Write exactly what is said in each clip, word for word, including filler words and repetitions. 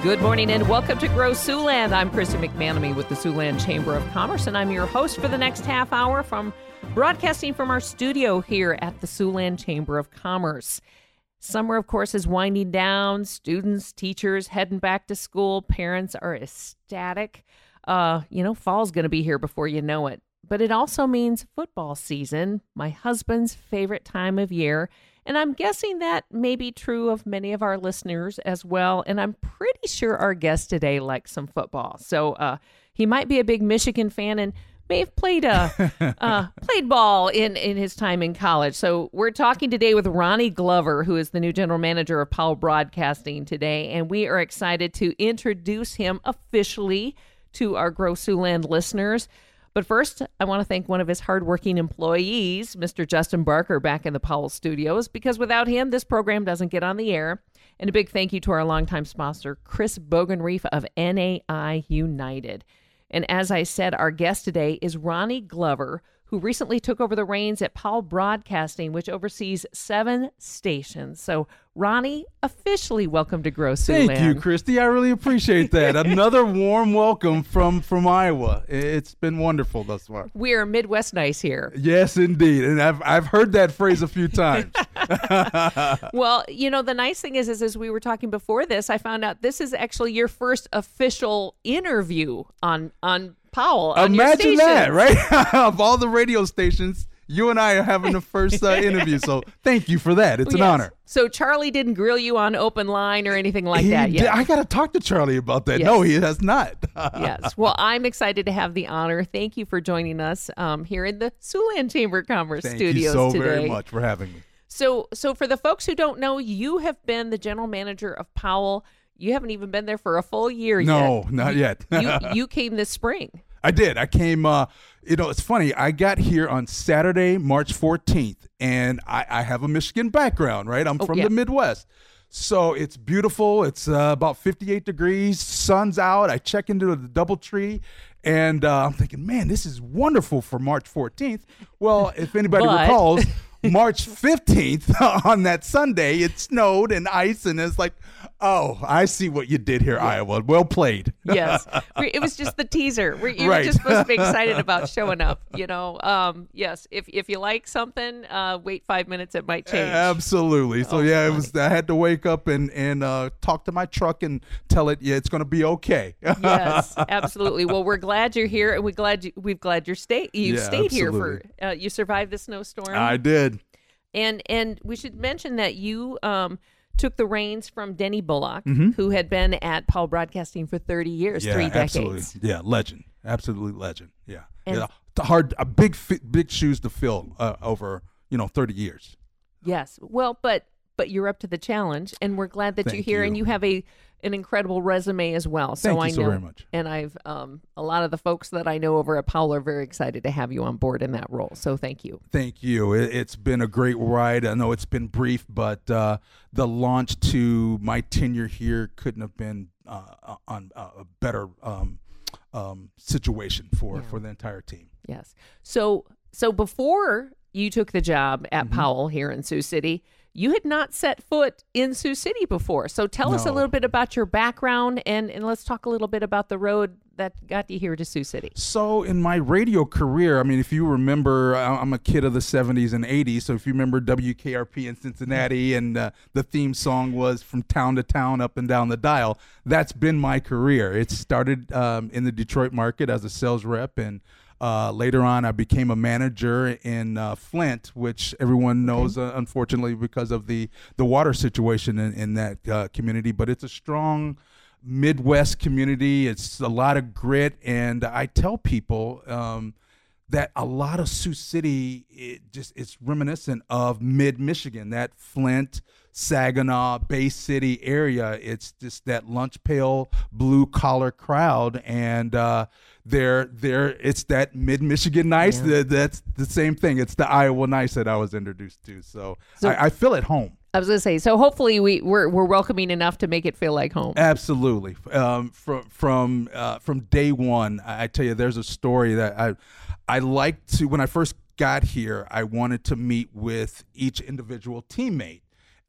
Good morning and welcome to Grow Siouxland. I'm Christy McManamy with the Siouxland Chamber of Commerce, and I'm your host for the next half hour from broadcasting from our studio here at the Siouxland Chamber of Commerce. Summer, of course, is winding down. Students, teachers heading back to school. Parents are ecstatic. Uh, you know, fall's going to be here before you know it. But it also means football season, my husband's favorite time of year. And I'm guessing that may be true of many of our listeners as well. And I'm pretty sure our guest today likes some football. So uh, he might be a big Michigan fan and may have played uh, uh, played ball in, in his time in college. So we're talking today with Ronnie Glover, who is the new general manager of Powell Broadcasting today. And we are excited to introduce him officially to our Grow Siouxland listeners. But first, I want to thank one of his hardworking employees, Mister Justin Barker, back in the Powell studios, because without him, this program doesn't get on the air. And a big thank you to our longtime sponsor, Chris Bogenreef of N A I United. And as I said, our guest today is Ronnie Glover, who recently took over the reins at Powell Broadcasting, which oversees seven stations. So, Ronnie, officially welcome to Grow Siouxland. Thank you, Christy. I really appreciate that. Another warm welcome from, from Iowa. It's been wonderful thus far. We are Midwest nice here. Yes, indeed. And I've I've heard that phrase a few times. Well, you know, the nice thing is, is, as we were talking before this, I found out this is actually your first official interview on on Powell. On Imagine your that, right? Of all the radio stations, you and I are having the first uh, interview. So thank you for that. It's Yes. an honor. So Charlie didn't grill you on open line or anything like He that did- yet. I got to talk to Charlie about that. Yes. No, he has not. Yes. Well, I'm excited to have the honor. Thank you for joining us um, here in the Siouxland Chamber of Commerce Thank studios you so today. very much for having me. So, so for the folks who don't know, you have been the general manager of Powell. You haven't even been there for a full year No, yet. not You- yet. you, you came this spring. I did. I came, uh, you know, it's funny. I got here on Saturday, March fourteenth, and I, I have a Michigan background, right? I'm Oh, from yeah. the Midwest. So it's beautiful. It's uh, about fifty-eight degrees. Sun's out. I check into the DoubleTree, and uh, I'm thinking, man, this is wonderful for March fourteenth. Well, if anybody But- recalls, March fifteenth on that Sunday, it snowed and ice, and it's like, oh, I see what you did here, Iowa. Well played. Yes. We- It was just the teaser. We- You were Right. just supposed to be excited about showing up, you know. Um, yes. If if you like something, uh, wait five minutes, it might change. Absolutely. So Oh, yeah, it funny. was. I had to wake up and and uh, talk to my truck and tell it, yeah, it's going to be okay. Yes, absolutely. Well, we're glad you're here, and we glad you, we've glad you're stay you Yeah, stayed here for absolutely. uh, you survived the snowstorm. I did. And and we should mention that you um, took the reins from Denny Bullock, Mm-hmm. who had been at Powell Broadcasting for thirty years, Yeah, three absolutely. decades. Yeah, legend. Absolutely legend. Yeah. And- yeah. The hard, a big, fi- big shoes to fill uh, over, you know, thirty years. Yes. Well, but but you're up to the challenge, and we're glad that you're Thank here, you. and you have a an incredible resume as well. So Thank I you so know, very much. and I've um, a lot of the folks that I know over at Powell are very excited to have you on board in that role. So thank you. Thank you. It, it's been a great ride. I know it's been brief, but uh, the launch to my tenure here couldn't have been uh, on uh, a better um, um, situation for, Yeah. for the entire team. Yes. So so before you took the job at Mm-hmm. Powell here in Sioux City, you had not set foot in Sioux City before. So tell us a No. little bit about your background, and, and let's talk a little bit about the road that got you here to Sioux City. So in my radio career, I mean, if you remember, I- I'm a kid of the seventies and eighties. So if you remember W K R P in Cincinnati, and uh, the theme song was From Town to Town, Up and Down the Dial, that's been my career. It started um, in the Detroit market as a sales rep, and uh, later on I became a manager in uh, Flint, which everyone knows, uh, unfortunately, because of the, the water situation in, in that uh, community. But it's a strong Midwest community. It's a lot of grit, and I tell people um, that a lot of Sioux City, it just it's reminiscent of mid-Michigan, that Flint, Saginaw, Bay City area. It's just that lunch pail, blue collar crowd, and uh, they're they're it's that mid-Michigan nice. Yeah. That, that's the same thing. It's the Iowa nice that I was introduced to. So, So- I, I feel at home. I was going to say, so hopefully we, we're, we're welcoming enough to make it feel like home. Absolutely. Um, from from uh, from day one, I I tell you, there's a story that I I like to. When I first got here, I wanted to meet with each individual teammate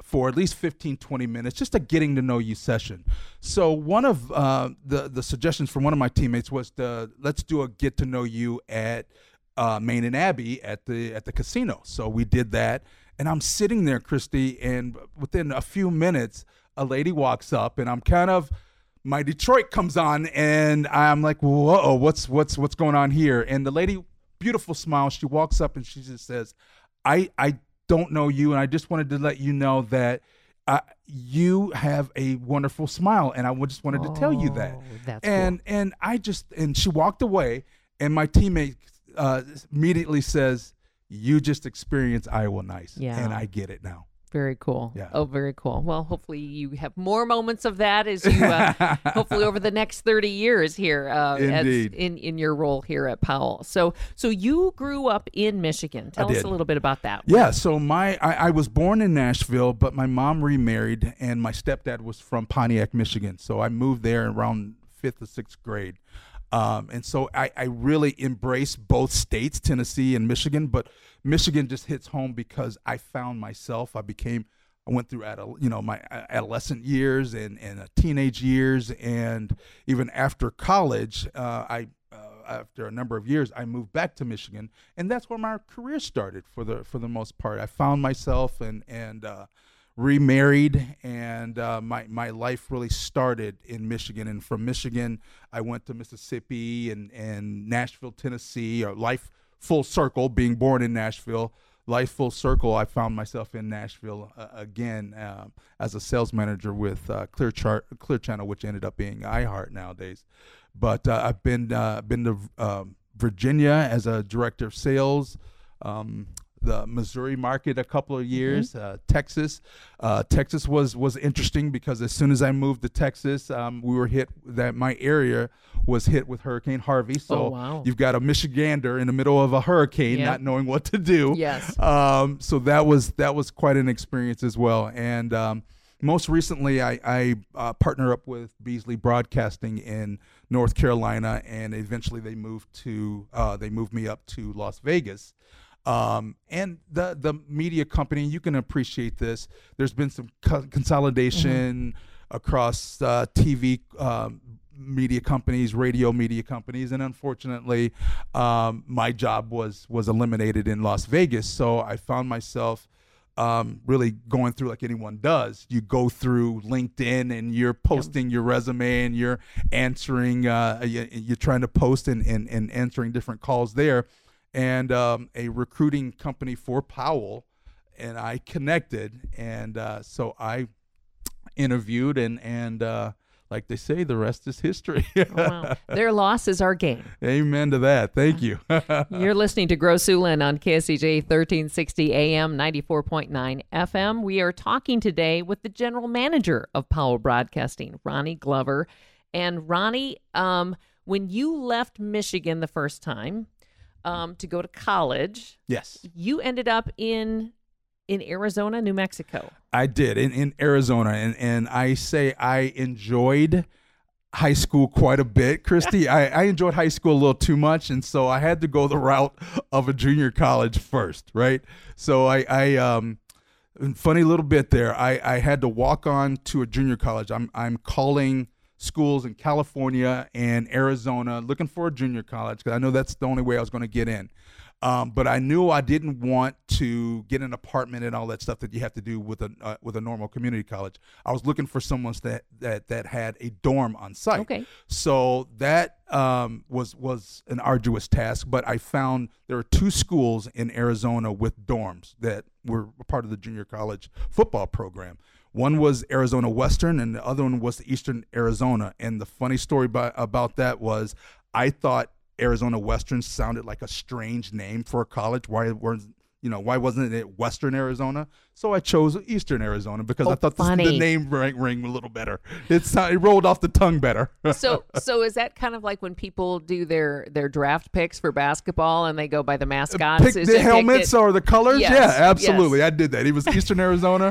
for at least fifteen, twenty minutes, just a getting to know you session. So one of uh, the, the suggestions from one of my teammates was to, let's do a get to know you at uh, Main and Abbey at the at the casino. So we did that, and I'm sitting there, Christy, and within a few minutes, a lady walks up, and I'm kind of, my Detroit comes on, and I'm like, whoa, what's what's what's going on here? And the lady, beautiful smile, she walks up and she just says, I I don't know you, and I just wanted to let you know that uh, you have a wonderful smile, and I just wanted oh, to tell you that. That's and cool. and I just and she walked away, and my teammate uh, immediately says, "You just experienced Iowa Nice," Yeah. and I get it now. Very cool. Yeah. Oh, very cool. Well, hopefully you have more moments of that as you, uh, hopefully over the next thirty years here, uh, as Indeed. in, in your role here at Powell. So, so you grew up in Michigan. Tell I us did. a little bit about that. Yeah, so my I, I was born in Nashville, but my mom remarried, and my stepdad was from Pontiac, Michigan. So I moved there around fifth or sixth grade. Um, and so I, I really embraced both states, Tennessee and Michigan, but Michigan just hits home because I found myself. I became, I went through adol- you know my adolescent years and, and teenage years, and even after college, uh, I uh, after a number of years, I moved back to Michigan, and that's where my career started for the for the most part. I found myself and and uh, remarried, and uh, my my life really started in Michigan. And from Michigan, I went to Mississippi and and Nashville, Tennessee. Or life full circle, being born in Nashville. Life full circle, I found myself in Nashville uh, again uh, as a sales manager with uh, Clear Chart, Clear Channel, which ended up being iHeart nowadays. But uh, I've been uh, been to um, Virginia as a director of sales. Um, the Missouri market a couple of years, mm-hmm. uh, Texas. Uh, Texas was was interesting because as soon as I moved to Texas, um, we were hit, that my area was hit with Hurricane Harvey. So oh, wow. you've got a Michigander in the middle of a hurricane, yep. not knowing what to do. Yes. Um, so that was that was quite an experience as well. And um, most recently, I, I uh, partner up with Beasley Broadcasting in North Carolina, and eventually they moved to uh, they moved me up to Las Vegas. Um, and the the media company, you can appreciate this. There's been some co- consolidation mm-hmm. across uh, T V um, media companies, radio media companies, and unfortunately, um, my job was was eliminated in Las Vegas. So I found myself um, really going through like anyone does. You go through LinkedIn and you're posting yep. your resume and you're answering, uh, you're trying to post and, and, and answering different calls there. And um, a recruiting company for Powell, and I connected, and uh, so I interviewed, and and uh, like they say, the rest is history. Oh, wow. Their loss is our gain. Amen to that. Thank you. You're listening to Grow Siouxland on K S E J thirteen sixty A M, ninety-four point nine F M. We are talking today with the general manager of Powell Broadcasting, Ronnie Glover. And Ronnie, um, when you left Michigan the first time, Um, to go to college. Yes. You ended up in in Arizona, New Mexico. I did, in, in Arizona. And, and I say I enjoyed high school quite a bit, Christy. I, I enjoyed high school a little too much, and so I had to go the route of a junior college first, right? So I, I um, funny little bit there, I, I had to walk on to a junior college. I'm I'm calling schools in California and Arizona looking for a junior college because I know that's the only way I was going to get in. Um, but I knew I didn't want to get an apartment and all that stuff that you have to do with a uh, with a normal community college. I was looking for someone that that that had a dorm on site. Okay. So that um, was was an arduous task, but I found there are two schools in Arizona with dorms that were part of the junior college football program. One was Arizona Western, and the other one was Eastern Arizona. And the funny story by, about that was I thought Arizona Western sounded like a strange name for a college. Why weren't you know why wasn't it Western Arizona? So I chose Eastern Arizona because oh, I thought funny. the, the name rang, rang a little better. It's it rolled off the tongue better. so so is that kind of like when people do their their draft picks for basketball and they go by the mascots? Pick Is the it helmets it? or the colors? Yes, yeah, absolutely. yes. I did that. It was Eastern Arizona.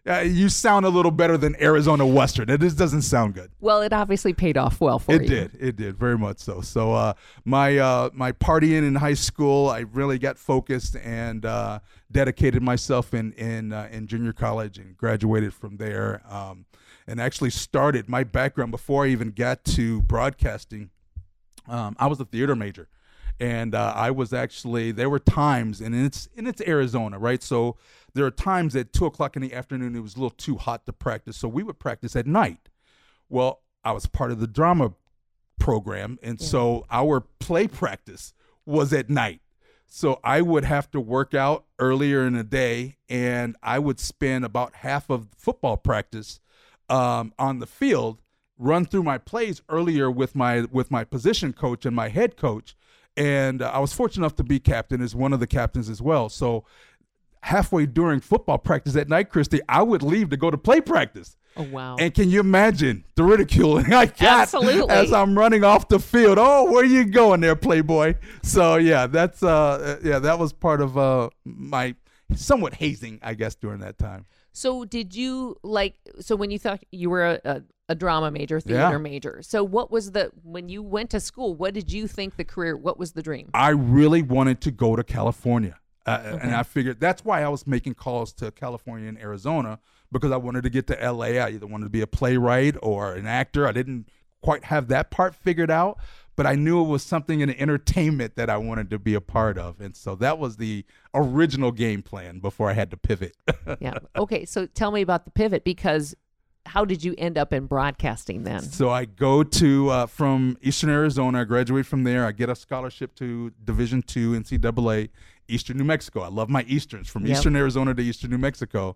uh, you sound a little better than Arizona Western. It just doesn't sound good. Well, it obviously paid off well for It you. did. It did very much so. So uh, my uh, my partying in high school, I really got focused and uh, dedicated myself in in uh, in junior college and graduated from there. Um, and actually started my background before I even got to broadcasting. Um, I was a theater major. And uh, I was actually, there were times, and it's and it's Arizona, right? So there are times at two o'clock in the afternoon, it was a little too hot to practice. So we would practice at night. Well, I was part of the drama program, and yeah. so our play practice was at night. So I would have to work out earlier in the day, and I would spend about half of football practice um, on the field, run through my plays earlier with my with my position coach and my head coach. And uh, I was fortunate enough to be captain as one of the captains as well. So halfway during football practice at night, Christy, I would leave to go to play practice. Oh, wow. And can you imagine the ridicule I got Absolutely. as I'm running off the field? Oh, where you going there, Playboy? So, yeah, that's uh, yeah, that was part of uh, my somewhat hazing, I guess, during that time. So did you, like, so when you thought you were a, a, a drama major, theater Yeah. major, so what was the, when you went to school, what did you think the career, what was the dream? I really wanted to go to California. Uh, Okay. And I figured that's why I was making calls to California and Arizona, because I wanted to get to L A. I either wanted to be a playwright or an actor. I didn't quite have that part figured out, but I knew it was something in entertainment that I wanted to be a part of. And so that was the original game plan before I had to pivot. Yeah. Okay. So tell me about the pivot, because how did you end up in broadcasting then? So I go to uh, from Eastern Arizona. I graduate from there. I get a scholarship to Division two N C double A, Eastern New Mexico. I love my Easterns, from Yep. Eastern Arizona to Eastern New Mexico.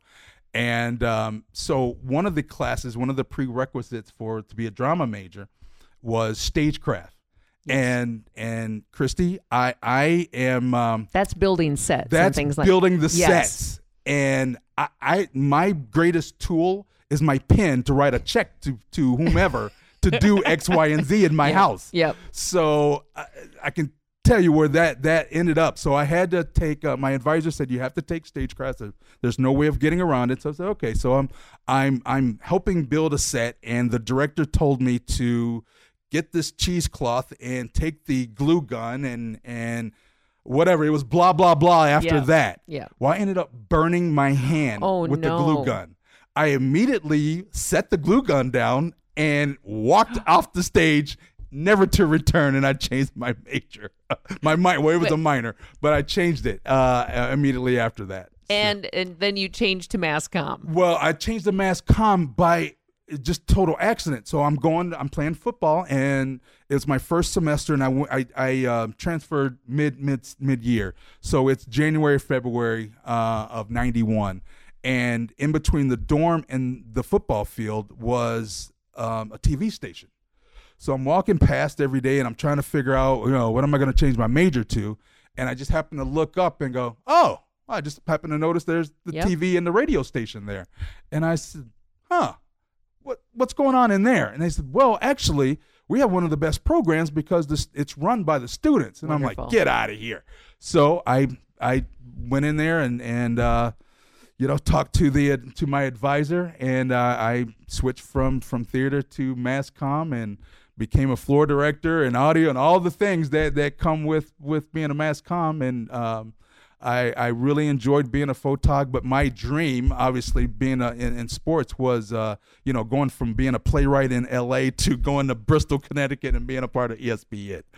And um, so one of the classes, one of the prerequisites for to be a drama major was stagecraft. Yes. And and Christy, I I am um, That's building sets and that's things like building the Yes. sets. And I, I my greatest tool is my pen to write a check to to whomever to do X, Y, and Z in my Yep. house. Yep. So I, I can tell you where that that ended up. So I had to take. Uh, my advisor said you have to take stagecraft. There's no way of getting around it. So I said okay. So I'm I'm I'm helping build a set, and the director told me to get this cheesecloth and take the glue gun and and whatever. It was blah blah blah after Yeah. that. Yeah. Well, I ended up burning my hand Oh, with no. the glue gun. I immediately set the glue gun down and walked off the stage, never to return, and I changed my major. my minor, well, it was But- a minor, but I changed it uh, immediately after that. And and then you changed to mass comm. Well, I changed the mass comm by just total accident. So I'm going, I'm playing football, and it's my first semester, and I w- I, I uh, transferred mid mid mid year. So it's January, February uh, of ninety-one, and in between the dorm and the football field was um, a T V station. So I'm walking past every day, and I'm trying to figure out, you know, what am I going to change my major to? And I just happen to look up and go, oh, I just happen to notice there's the Yep. T V and the radio station there. And I said, huh, what what's going on in there? And they said, well, actually, we have one of the best programs because this it's run by the students. And Wonderful. I'm like, get out of here. So I I went in there and and uh, you know, talked to the to my advisor, and uh, I switched from from theater to mass comm and became a floor director and audio and all the things that that come with with being a mass comm. And um, I, I really enjoyed being a photog, but my dream, obviously, being a, in, in sports was, uh, you know, going from being a playwright in L A to going to Bristol, Connecticut, and being a part of E S P N.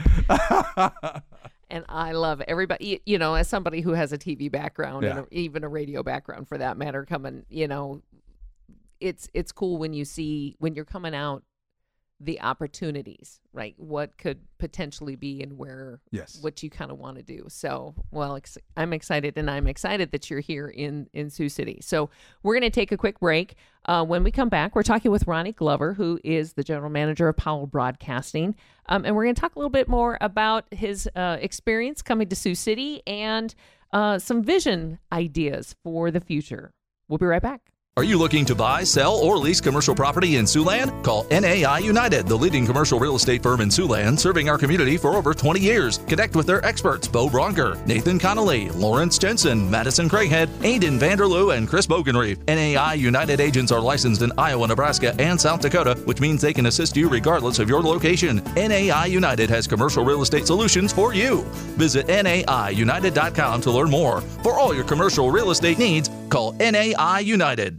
And I love everybody, you know, as somebody who has a T V background Yeah. and a, even a radio background for that matter, coming, you know, it's it's cool when you see, when you're coming out, the opportunities, right? What could potentially be and where, Yes. what you kind of want to do. So, well, ex- I'm excited, and I'm excited that you're here in, in Sioux City. So we're going to take a quick break. Uh, when we come back, we're talking with Ronnie Glover, who is the general manager of Powell Broadcasting. Um, and we're going to talk a little bit more about his uh, experience coming to Sioux City and uh, some vision ideas for the future. We'll be right back. Are you looking to buy, sell, or lease commercial property in Siouxland? Call N A I United, the leading commercial real estate firm in Siouxland, serving our community for over twenty years. Connect with their experts, Bo Bronker, Nathan Connolly, Lawrence Jensen, Madison Craighead, Aiden Vanderloo, and Chris Bogenreef. N A I United agents are licensed in Iowa, Nebraska, and South Dakota, which means they can assist you regardless of your location. N A I United has commercial real estate solutions for you. Visit N A I United dot com to learn more. For all your commercial real estate needs, call N A I United.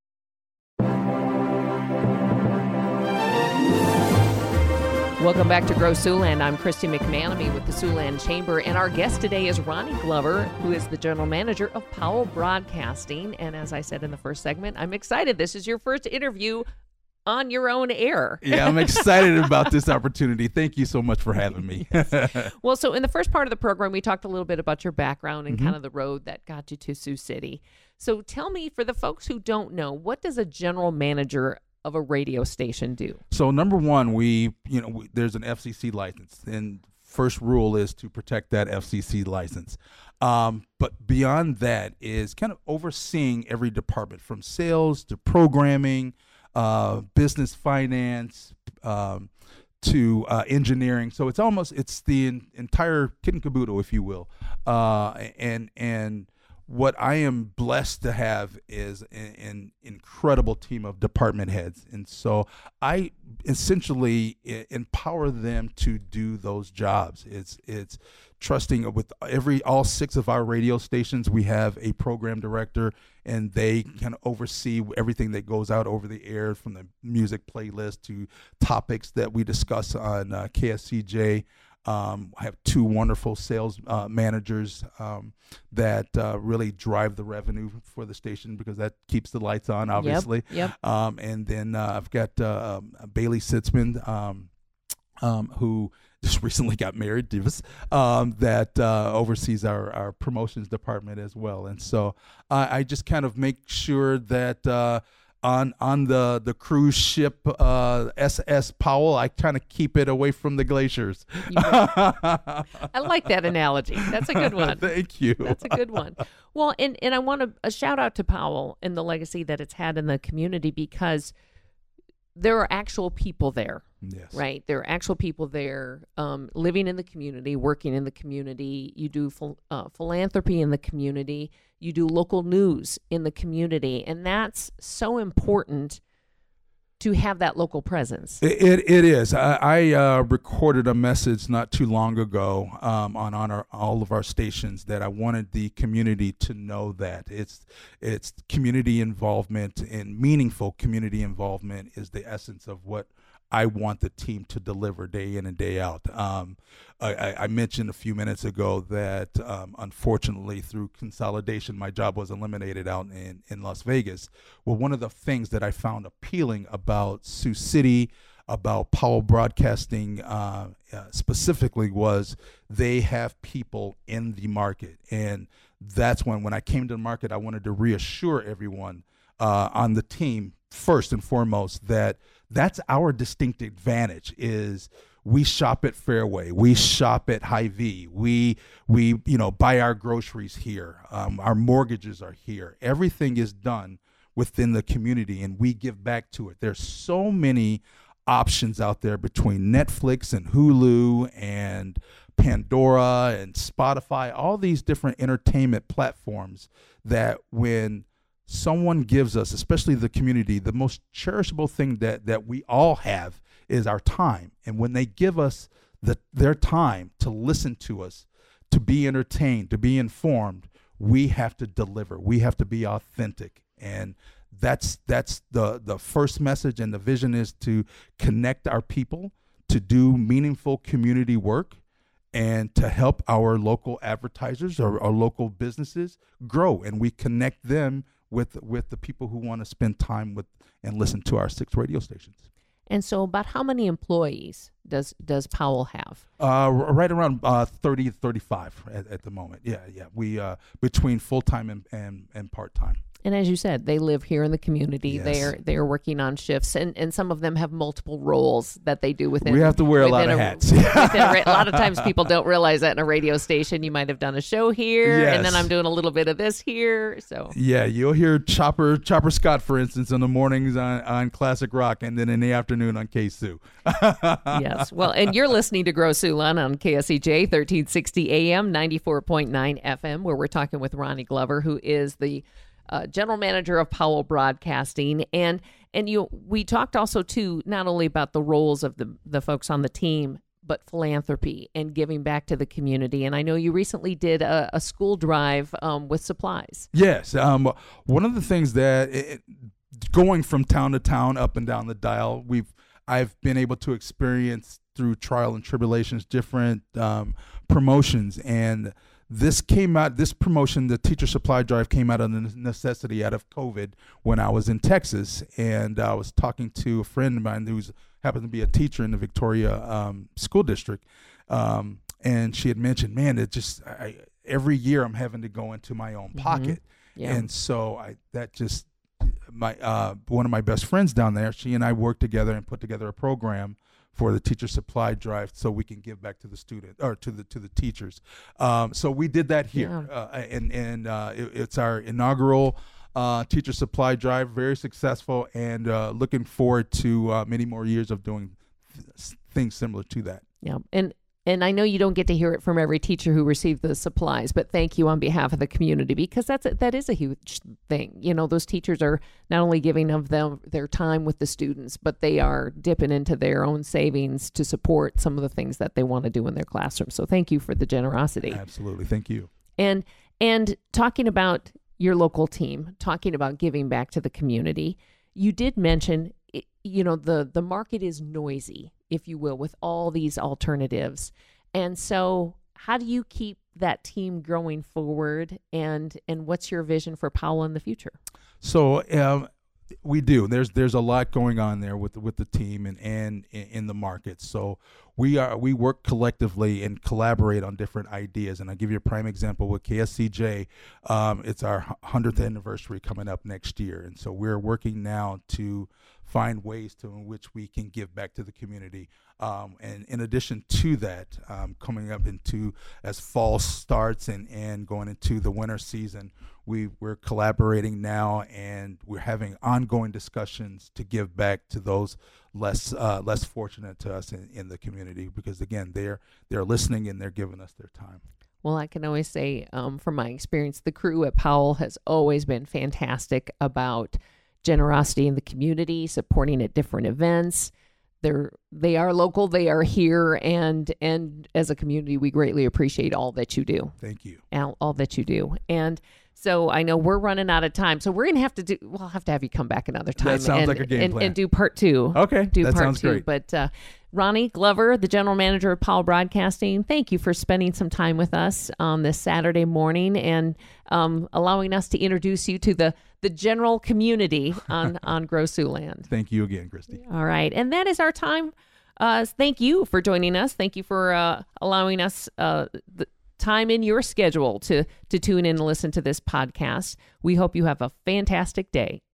Welcome back to Grow Siouxland. I'm Christy McManamy with the Siouxland Chamber, and our guest today is Ronnie Glover, who is the general manager of Powell Broadcasting. And as I said in the first segment, I'm excited. This is your first interview on your own air. Yeah, I'm excited about this opportunity. Thank you so much for having me. Yes. Well, so in the first part of the program, we talked a little bit about your background and Mm-hmm. kind of the road that got you to Sioux City. So tell me, for the folks who don't know, what does a general manager of a radio station do? So number one, we, you know, we, there's an F C C license, and first rule is to protect that F C C license. Um, but beyond that is kind of overseeing every department from sales to programming, uh, business finance, um, to uh, engineering. So it's almost, it's the in, entire kit and caboodle, if you will. Uh, and, and, What I am blessed to have is an, an incredible team of department heads. And so I essentially I- empower them to do those jobs. It's it's trusting with every all six of our radio stations. We have a program director, and they kind of oversee everything that goes out over the air, from the music playlist to topics that we discuss on uh, K S C J. Um, I have two wonderful sales uh, managers um, that uh, really drive the revenue for the station, because that keeps the lights on, obviously. Yep. yep. Um, and then uh, I've got uh, um, Bailey Sitzman, um, um, who just recently got married, Divas, um, that uh, oversees our, our promotions department as well. And so uh, I just kind of make sure that uh, on on the, the cruise ship uh, S S Powell, I kind of keep it away from the glaciers. I like that analogy. That's a good one. Thank you. That's a good one. Well, and, and I want to a shout out to Powell and the legacy that it's had in the community, because there are actual people there, Yes. right? There are actual people there um, living in the community, working in the community. You do phil- uh, philanthropy in the community. You do local news in the community. And that's so important to have that local presence. It it, it is. I, I uh, recorded a message not too long ago um, on on our, all of our stations, that I wanted the community to know that it's it's community involvement, and meaningful community involvement is the essence of what I want the team to deliver day in and day out. Um, I, I mentioned a few minutes ago that um, unfortunately, through consolidation, my job was eliminated out in, in Las Vegas. Well, one of the things that I found appealing about Sioux City, about Powell Broadcasting uh, uh, specifically, was they have people in the market. And that's when, when I came to the market, I wanted to reassure everyone uh, on the team, first and foremost, that that's our distinct advantage. Is we shop at Fairway, we shop at Hy-Vee, we we you know buy our groceries here, um, our mortgages are here. Everything is done within the community, and we give back to it. There's so many options out there between Netflix and Hulu and Pandora and Spotify, all these different entertainment platforms, that when someone gives us, especially the community, the most cherishable thing that that we all have is our time. And when they give us the their time to listen to us, to be entertained, to be informed, we have to deliver. We have to be authentic. And that's that's the the first message, and the vision is to connect our people, to do meaningful community work, and to help our local advertisers or our local businesses grow. And we connect them with with the people who want to spend time with and listen to our six radio stations. And so about how many employees does does Powell have? Uh, right around uh, thirty, thirty-five at, at the moment. Yeah, yeah. We uh, between full-time and, and, and part-time. And as you said, they live here in the community. Yes. They're they're working on shifts, and, and some of them have multiple roles that they do within. We have to wear a lot of a, hats. within a, a lot of times people don't realize that in a radio station. You might have done a show here, Yes. and then I'm doing a little bit of this here. So Yeah, you'll hear Chopper Chopper Scott, for instance, in the mornings on, on Classic Rock, and then in the afternoon on K S U. Yes. Well, and you're listening to Grow Siouxland on K S E J thirteen sixty A M, ninety-four point nine F M, where we're talking with Ronnie Glover, who is the Uh, general manager of Powell Broadcasting, and and you we talked also too not only about the roles of the the folks on the team, but philanthropy and giving back to the community. And I know you recently did a, a school drive um, with supplies. Yes, um, one of the things that it, going from town to town, up and down the dial, we've I've been able to experience through trial and tribulations different um, promotions. And this came out, this promotion, the teacher supply drive, came out of the necessity out of COVID when I was in Texas. And I was talking to a friend of mine who's happened to be a teacher in the Victoria um, school district. Um, and she had mentioned, man, it just, I, every year I'm having to go into my own pocket. Mm-hmm. Yeah. And so I, that just, my, uh, one of my best friends down there, she and I worked together and put together a program for the teacher supply drive so we can give back to the student or to the to the teachers. Um, so we did that here, Yeah. uh, and and uh, it, it's our inaugural uh, teacher supply drive. Very successful, and uh, looking forward to uh, many more years of doing th- things similar to that. Yeah. And and I know you don't get to hear it from every teacher who received the supplies, but thank you on behalf of the community, because that's a, that is a huge thing. You know, those teachers are not only giving of them their time with the students, but they are dipping into their own savings to support some of the things that they want to do in their classroom. So thank you for the generosity. Absolutely, thank you. And and talking about your local team, talking about giving back to the community, you did mention, you know, the the market is noisy, if you will, with all these alternatives. And so how do you keep that team growing forward, and and what's your vision for Powell in the future? So um, we do. There's there's a lot going on there with with the team and and in the market. So we are we work collectively and collaborate on different ideas. And I'll give you a prime example with K S C J. Um, it's our hundredth anniversary coming up next year, and so we're working now to find ways to in which we can give back to the community. Um, and in addition to that, um, coming up into as fall starts and, and going into the winter season, we, we're collaborating now, and we're having ongoing discussions to give back to those less uh, less fortunate to us in, in the community, because again, they're they're listening and they're giving us their time. Well, I can always say um, from my experience, the crew at Powell has always been fantastic about generosity in the community, supporting at different events. They're they are local, they are here, and and as a community, we greatly appreciate all that you do. Thank you. All, all that you do. And so I know we're running out of time, so we're gonna have to do. We'll have to have you come back another time. That sounds and, like a game and, plan. and do part two. Okay, do that part sounds two. great. But uh, Ronnie Glover, the general manager of Powell Broadcasting, thank you for spending some time with us on this Saturday morning and um, allowing us to introduce you to the the general community on on Grow Siouxland. Thank you again, Christy. All right, and that is our time. Uh, thank you for joining us. Thank you for uh, allowing us uh, the time in your schedule to to tune in and listen to this podcast. We hope you have a fantastic day.